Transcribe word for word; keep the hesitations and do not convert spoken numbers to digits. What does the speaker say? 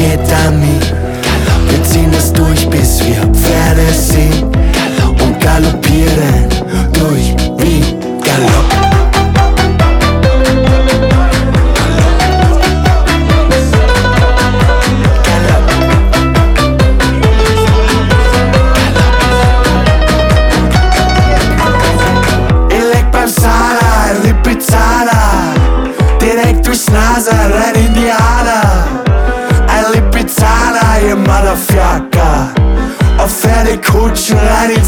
geht Ami. Wir ziehen es durch, bis wir Pferde sehen und galoppieren durch wie Galopp. Direkt durchs Nase, rein in die Ader. Ein Lipizzaner, ihr Motherfucker. Auf Pferdekutschen, rein ins